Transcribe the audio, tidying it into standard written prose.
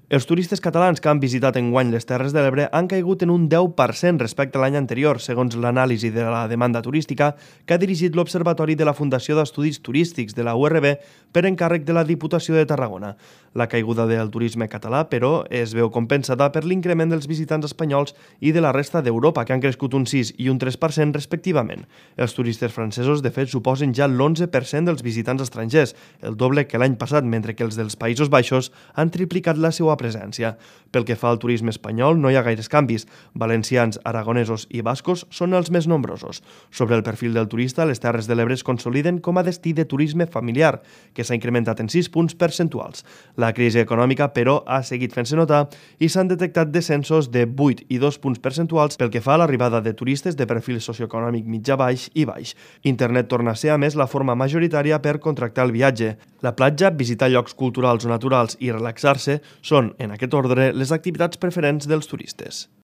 Els turistes catalans que han visitat enguany les Terres de l'Ebre han caigut en un 10% respecte a l'any anterior, segons l'anàlisi de la demanda turística que ha dirigit l'Observatori de la Fundació d'Estudis Turístics de la URB per encàrrec de la Diputació de Tarragona. La caiguda del turisme català, però, es veu compensada per l'increment dels visitants espanyols i de la resta d'Europa, que han crescut un 6 i un 3% respectivament. Els turistes francesos, de fet, suposen ja l'11% dels visitants estrangers, el doble que l'any passat, mentre que els dels Països Baixos han triplicat la seva presència. Pel que fa al turisme espanyol, no hi ha gaires canvis. Valencians, aragonesos i bascos són els més nombrosos. Sobre el perfil del turista, les Terres de l'Ebre es consoliden com a destí de turisme familiar, que s'ha incrementat en 6 punts percentuals. La crisi econòmica, però, ha seguit fent-se notar i s'han detectat descensos de 8 i 2 punts percentuals pel que fa a l'arribada de turistes de perfil socioeconòmic mitjà-baix i baix. Internet torna a ser, a més, la forma majoritària per contractar el viatge. La platja, visitar llocs culturals o naturals i relaxar-se són, en aquest ordre, les activitats preferents dels turistes.